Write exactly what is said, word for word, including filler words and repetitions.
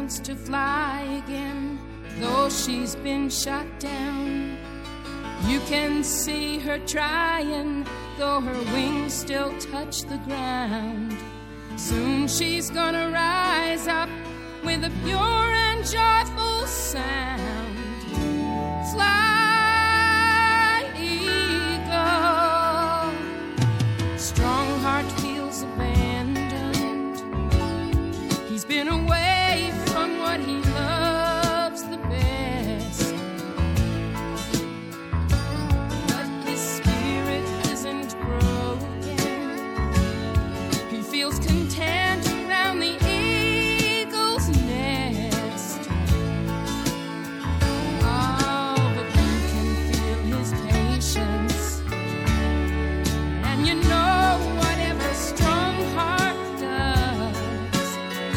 wants to fly again, though she's been shot down. You can see her trying, though her wings still touch the ground. Soon she's gonna rise up with a pure and joyful sound. Fly, eagle. Strong heart feels abandoned. He's been away